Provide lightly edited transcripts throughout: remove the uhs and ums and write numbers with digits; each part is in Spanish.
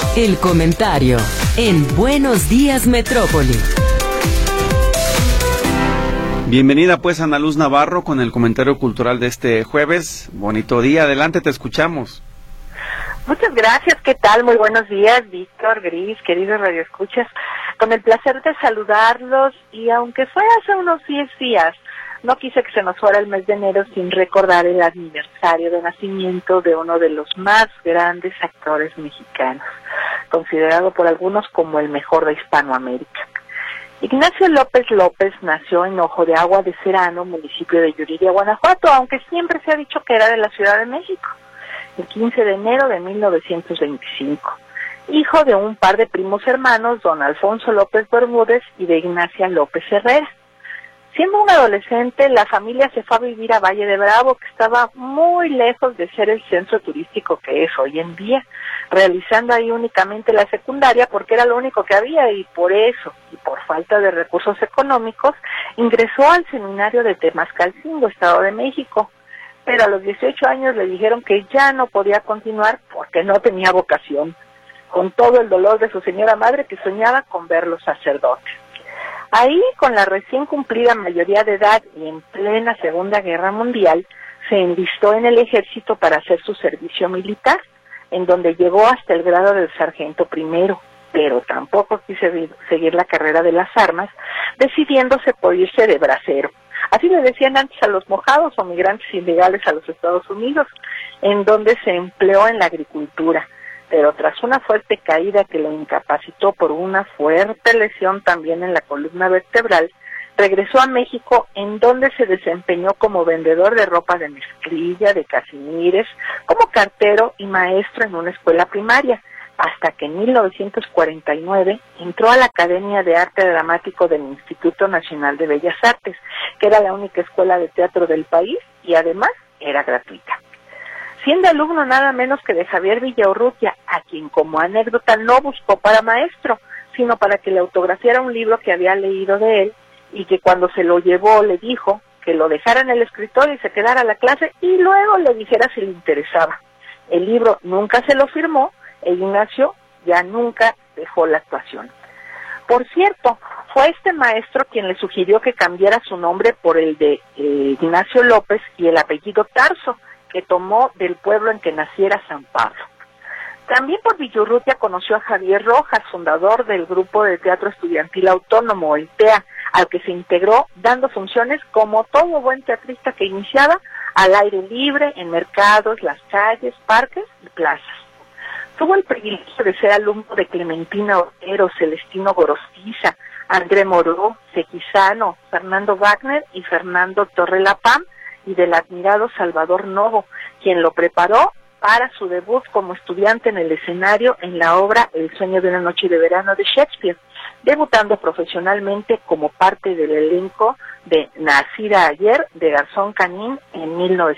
El comentario en Buenos Días Metrópoli. Bienvenida pues Ana Luz Navarro con el comentario cultural de este jueves. Bonito día, adelante, te escuchamos. Muchas gracias, ¿qué tal? Muy buenos días, Víctor, Gris, queridos radioescuchas. Con el placer de saludarlos, y aunque fue hace unos 10 días, no quise que se nos fuera el mes de enero sin recordar el aniversario de nacimiento de uno de los más grandes actores mexicanos, considerado por algunos como el mejor de Hispanoamérica. Ignacio López López nació en Ojo de Agua de Serrano, municipio de Yuriria, Guanajuato, aunque siempre se ha dicho que era de la Ciudad de México, el 15 de enero de 1925. Hijo de un par de primos hermanos, don Alfonso López Bermúdez y de Ignacia López Herrera. Siendo un adolescente, la familia se fue a vivir a Valle de Bravo, que estaba muy lejos de ser el centro turístico que es hoy en día, realizando ahí únicamente la secundaria porque era lo único que había, y por eso, y por falta de recursos económicos, ingresó al seminario de Temascalcingo, Estado de México, pero a los 18 años le dijeron que ya no podía continuar porque no tenía vocación, con todo el dolor de su señora madre que soñaba con verlo sacerdote. Ahí, con la recién cumplida mayoría de edad y en plena Segunda Guerra Mundial, se enlistó en el ejército para hacer su servicio militar, en donde llegó hasta el grado de sargento primero, pero tampoco quiso seguir la carrera de las armas, decidiéndose por irse de bracero. Así le decían antes a los mojados o migrantes ilegales a los Estados Unidos, en donde se empleó en la agricultura. Pero tras una fuerte caída que lo incapacitó por una fuerte lesión también en la columna vertebral, regresó a México, en donde se desempeñó como vendedor de ropa de mezclilla, de casimires, como cartero y maestro en una escuela primaria, hasta que en 1949 entró a la Academia de Arte Dramático del Instituto Nacional de Bellas Artes, que era la única escuela de teatro del país y además era gratuita. Siendo alumno nada menos que de Javier Villaurrutia, a quien como anécdota no buscó para maestro, sino para que le autografiara un libro que había leído de él, y que cuando se lo llevó le dijo que lo dejara en el escritorio y se quedara a la clase y luego le dijera si le interesaba. El libro nunca se lo firmó e Ignacio ya nunca dejó la actuación. Por cierto, fue este maestro quien le sugirió que cambiara su nombre por el de Ignacio López y el apellido Tarso, que tomó del pueblo en que naciera, San Pablo. También por Villaurrutia conoció a Javier Rojas, fundador del grupo de teatro estudiantil autónomo, el TEA, al que se integró dando funciones como todo buen teatrista que iniciaba al aire libre, en mercados, las calles, parques y plazas. Tuvo el privilegio de ser alumno de Clementina Otero, Celestino Gorostiza, André Moró, Sequizano, Fernando Wagner y Fernando Torrelapam, y del admirado Salvador Novo, quien lo preparó para su debut como estudiante en el escenario en la obra El sueño de una noche de verano de Shakespeare, debutando profesionalmente como parte del elenco de Nacida ayer de Garzón Canín en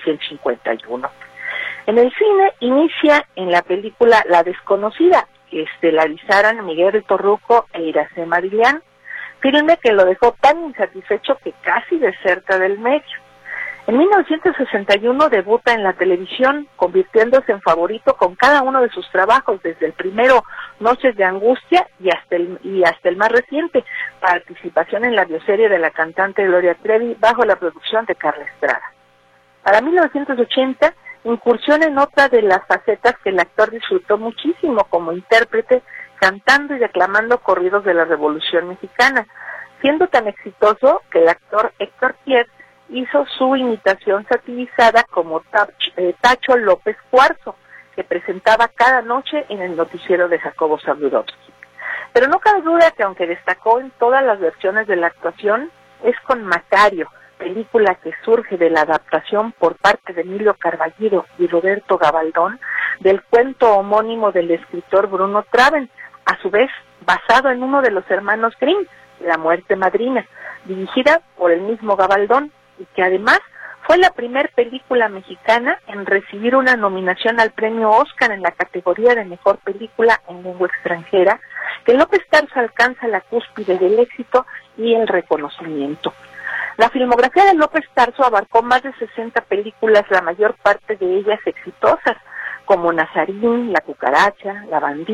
1951. En el cine inicia en la película La desconocida, que estelarizaran Miguel Torruco e Iracema Dillán, filme que lo dejó tan insatisfecho que casi deserta del medio. En 1961 debuta en la televisión, convirtiéndose en favorito con cada uno de sus trabajos, desde el primero, Noches de Angustia, y hasta el más reciente, participación en la bioserie de la cantante Gloria Trevi, bajo la producción de Carla Estrada. Para 1980, incursión en otra de las facetas que el actor disfrutó muchísimo como intérprete, cantando y declamando corridos de la Revolución Mexicana, siendo tan exitoso que el actor Héctor Piet hizo su imitación satirizada como Tacho López Cuarzo, que presentaba cada noche en el noticiero de Jacobo Zabludovsky. Pero no cabe duda que aunque destacó en todas las versiones de la actuación, es con Macario, película que surge de la adaptación por parte de Emilio Carballido y Roberto Gabaldón del cuento homónimo del escritor Bruno Traven, a su vez basado en uno de los hermanos Grimm, La muerte madrina, dirigida por el mismo Gabaldón, y que además fue la primer película mexicana en recibir una nominación al premio Oscar en la categoría de mejor película en lengua extranjera, que López Tarso alcanza la cúspide del éxito y el reconocimiento. La filmografía de López Tarso abarcó más de 60 películas, la mayor parte de ellas exitosas, como Nazarín, La cucaracha, La bandida,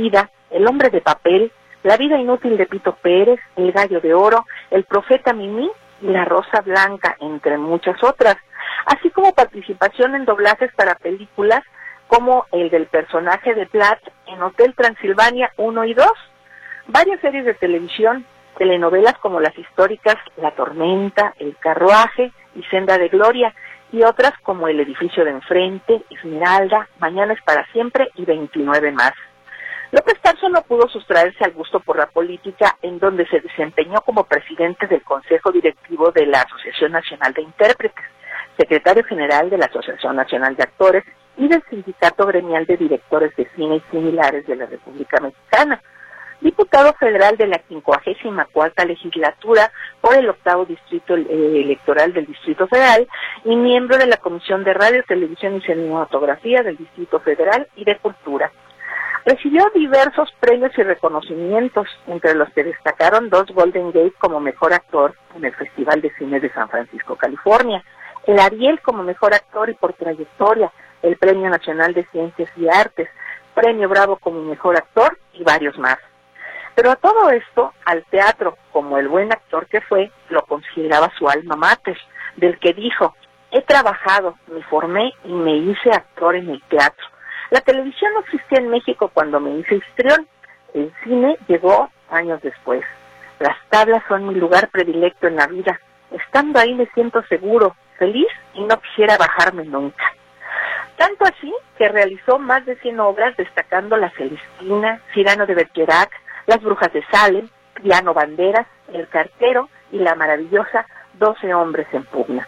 El hombre de papel, La vida inútil de Pito Pérez, El gallo de oro, El profeta Mimí y La rosa blanca, entre muchas otras, así como participación en doblajes para películas como el del personaje de Platt en Hotel Transilvania 1 y 2, varias series de televisión, telenovelas como las históricas La tormenta, El carruaje y Senda de gloria, y otras como El edificio de enfrente, Esmeralda, Mañana es para siempre y 29 más. López Tarso no pudo sustraerse al gusto por la política, en donde se desempeñó como presidente del Consejo Directivo de la Asociación Nacional de Intérpretes, secretario general de la Asociación Nacional de Actores y del Sindicato Gremial de Directores de Cine y Similares de la República Mexicana, diputado federal de la 54ª legislatura por el 8º distrito electoral del Distrito Federal y miembro de la Comisión de Radio, Televisión y Cinematografía del Distrito Federal y de Cultura. Recibió diversos premios y reconocimientos, entre los que destacaron 2 Golden Gate como mejor actor en el Festival de Cine de San Francisco, California, el Ariel como mejor actor y por trayectoria, el Premio Nacional de Ciencias y Artes, Premio Bravo como mejor actor y varios más. Pero a todo esto, al teatro, como el buen actor que fue, lo consideraba su alma mater, del que dijo: he trabajado, me formé y me hice actor en el teatro. La televisión no existía en México cuando me hice histrión. El cine llegó años después. Las tablas son mi lugar predilecto en la vida. Estando ahí me siento seguro, feliz y no quisiera bajarme nunca. Tanto así que realizó más de 100 obras, destacando La Celestina, Cyrano de Bergerac, Las brujas de Salem, Piano Banderas, El cartero y la maravillosa 12 hombres en pugna.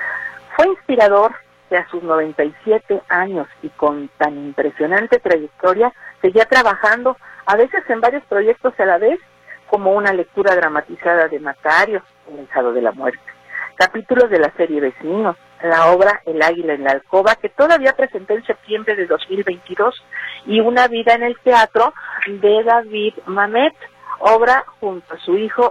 Fue inspirador que a sus 97 años y con tan impresionante trayectoria seguía trabajando, a veces en varios proyectos a la vez, como una lectura dramatizada de Macario, El hijado de la muerte, capítulos de la serie Vecinos, la obra El águila en la alcoba, que todavía presenté en septiembre de 2022, y Una vida en el teatro de David Mamet, obra junto a su hijo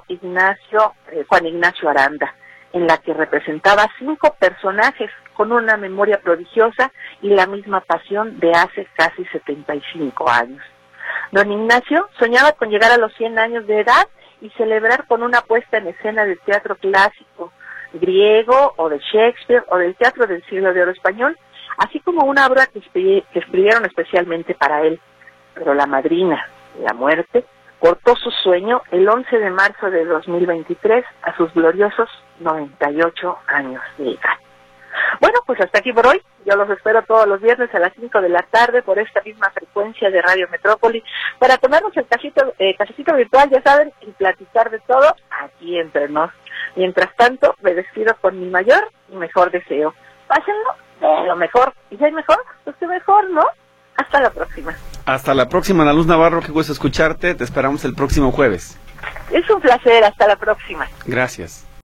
Juan Ignacio Aranda, en la que representaba 5 personajes con una memoria prodigiosa y la misma pasión de hace casi 75 años. Don Ignacio soñaba con llegar a los 100 años de edad y celebrar con una puesta en escena de teatro clásico, griego o de Shakespeare o del teatro del siglo de oro español, así como una obra que escribieron especialmente para él. Pero la madrina, la muerte, cortó su sueño el 11 de marzo de 2023 a sus gloriosos 98 años de edad. Bueno, pues hasta aquí por hoy. Yo los espero todos los viernes a las 5 de la tarde por esta misma frecuencia de Radio Metrópoli para tomarnos el cafecito virtual, ya saben, y platicar de todo aquí entre nos. Mientras tanto, me despido con mi mayor y mejor deseo. Pásenlo de lo mejor. Y si hay mejor, pues qué mejor, ¿no? Hasta la próxima. Hasta la próxima, Ana Luz Navarro, qué gusto escucharte. Te esperamos el próximo jueves. Es un placer. Hasta la próxima. Gracias.